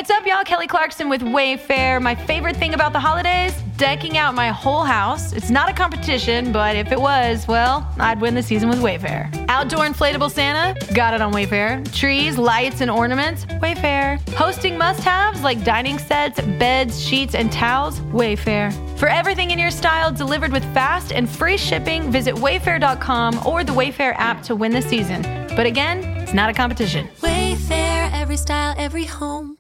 What's up, y'all? Kelly Clarkson with Wayfair. My favorite thing about the holidays? Decking out my whole house. It's not a competition, but if it was, well, I'd win the season with Wayfair. Outdoor inflatable Santa? Got it on Wayfair. Trees, lights, and ornaments? Wayfair. Hosting must-haves like dining sets, beds, sheets, and towels? Wayfair. For everything in your style delivered with fast and free shipping, visit wayfair.com or the Wayfair app to win the season. But again, it's not a competition. Wayfair, every style, every home.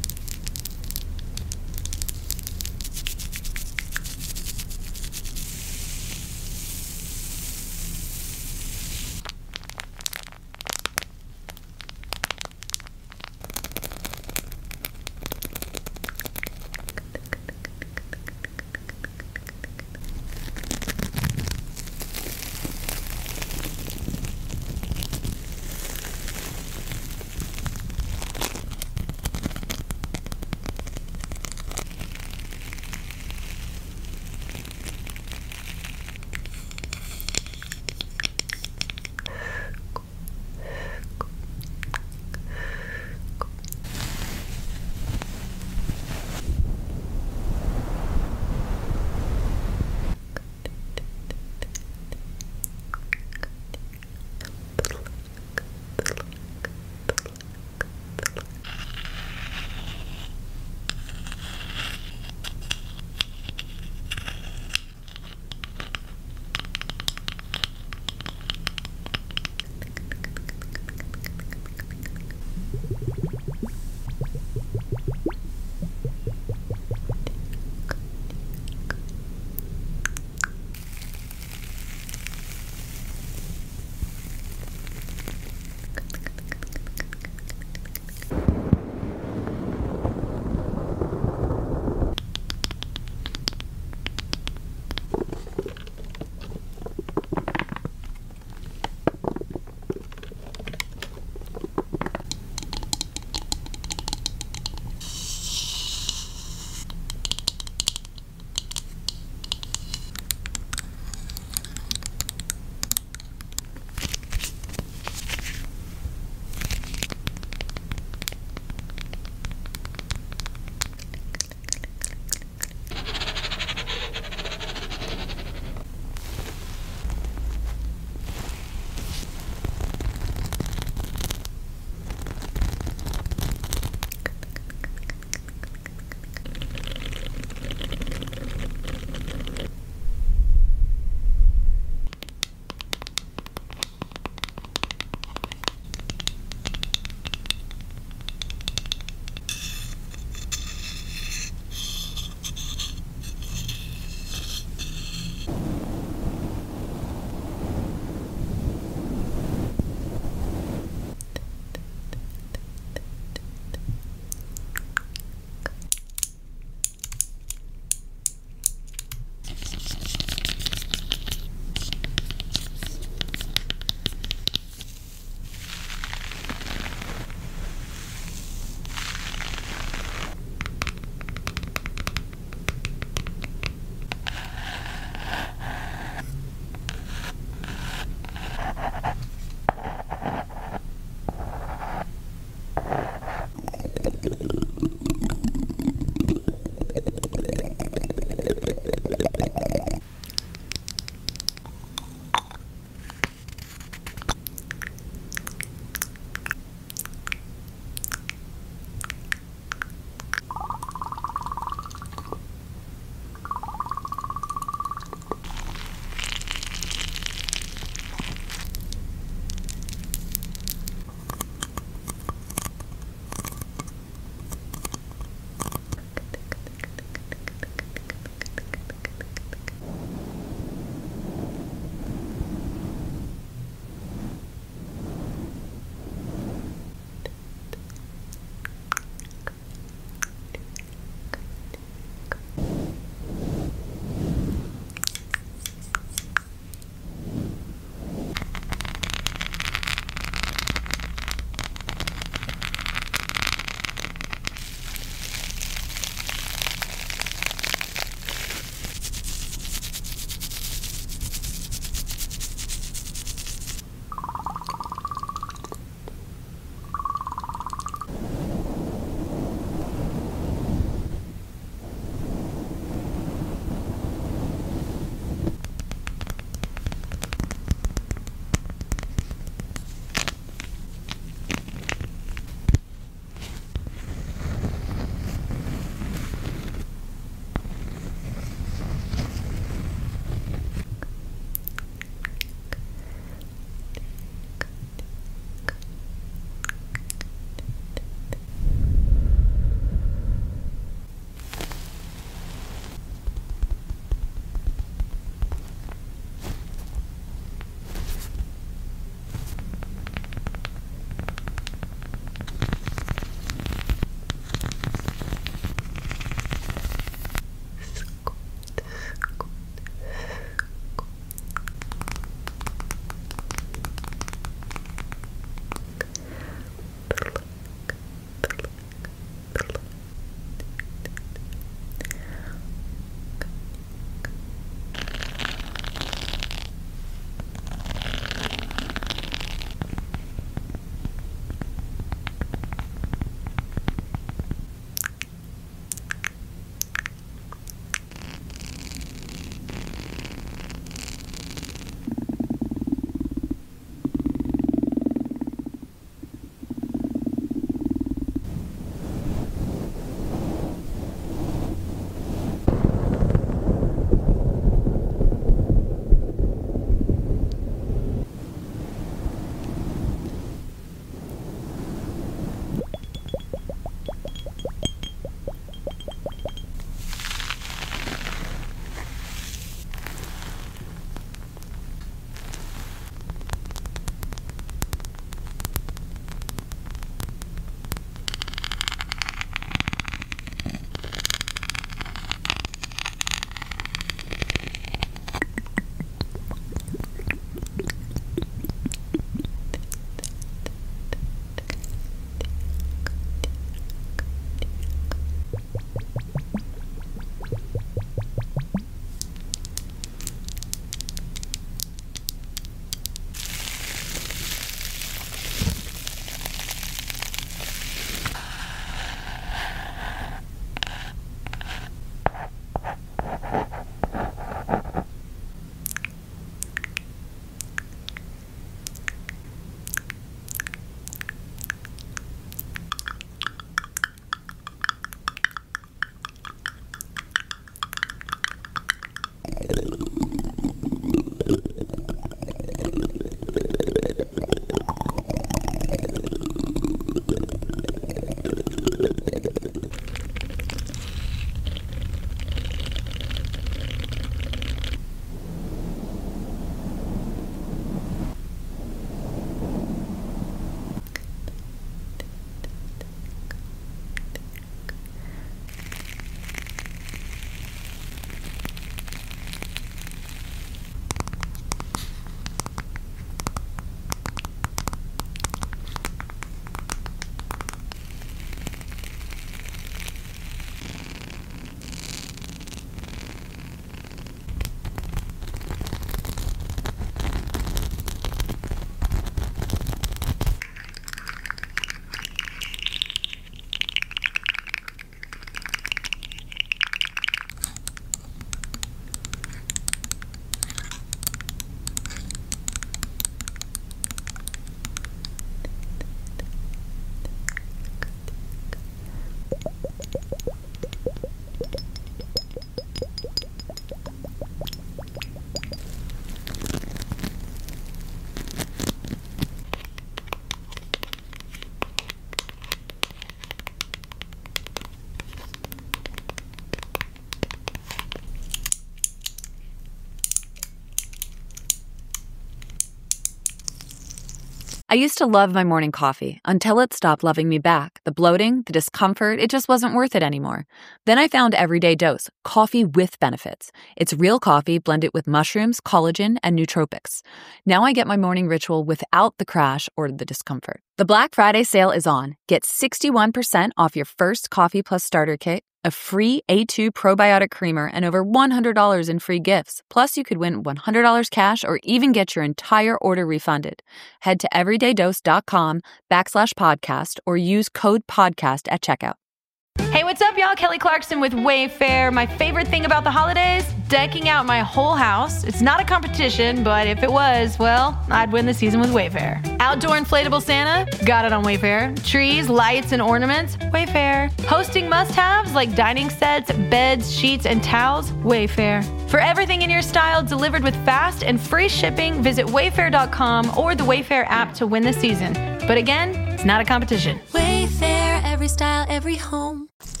I used to love my morning coffee until it stopped loving me back. The bloating, the discomfort, it just wasn't worth it anymore. Then I found Everyday Dose, coffee with benefits. It's real coffee blended with mushrooms, collagen, and nootropics. Now I get my morning ritual without the crash or the discomfort. The Black Friday sale is on. Get 61% off your first Coffee Plus starter kit, a free A2 probiotic creamer, and over $100 in free gifts. Plus, you could win $100 cash or even get your entire order refunded. Head to everydayDose.com/podcast or use code podcast at checkout. Hey, what's up, y'all? Kelly Clarkson with Wayfair. My favorite thing about the holidays? Decking out my whole house. It's not a competition, but if it was, well, I'd win the season with Wayfair. Outdoor inflatable Santa? Got it on Wayfair. Trees, lights, and ornaments? Wayfair. Hosting must-haves like dining sets, beds, sheets, and towels? Wayfair. For everything in your style delivered with fast and free shipping, visit Wayfair.com or the Wayfair app to win the season. But again, it's not a competition. Wayfair, every style, every home.